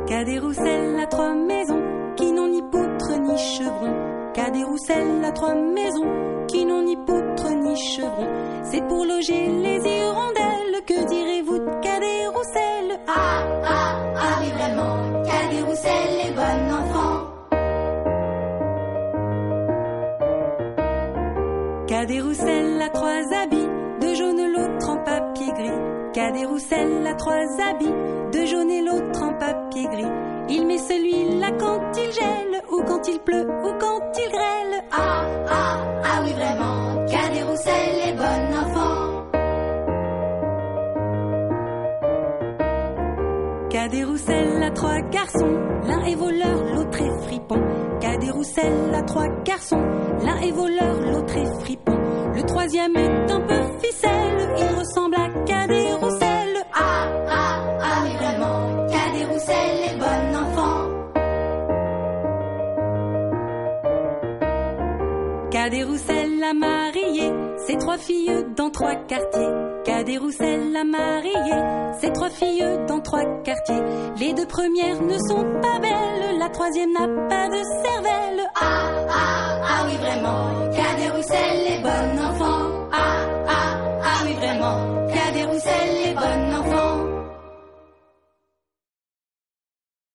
Cadet Roussel a 3 maisons qui n'ont ni poutre ni chevron. Cadet Roussel a 3 maisons qui n'ont ni poutre ni chevron. C'est pour loger les hirondelles. Que direz-vous de Cadet Roussel? Ah, ah, ah oui vraiment, Cadet Roussel est bon enfant. Cadet Roussel a 3 habits, 2 jaunes, l'autre en papier gris. Cadet Roussel a 3 habits, 2 jaunes et l'autre en papier gris. Il met celui-là quand il gèle, ou quand il pleut, ou quand il grêle. Ah, ah, ah oui vraiment, Cadet Roussel est bon enfant. Cadet Roussel a 3 garçons, l'un est voleur, l'autre est fripon. Cadet Roussel a 3 garçons, l'un est voleur, l'autre est fripon. Le 3e est un peu ficelle, il ressemble à Cadet Roussel. Ah, ah, ah oui vraiment, Cadet Roussel est bon enfant. Cadet Roussel a marié ses 3 filles dans 3 quartiers. Cadet Roussel a marié ses 3 filles dans 3 quartiers. Les 2 premières ne sont pas belles, la 3e n'a pas de cervelle. Ah, ah, ah oui vraiment, Cadet Roussel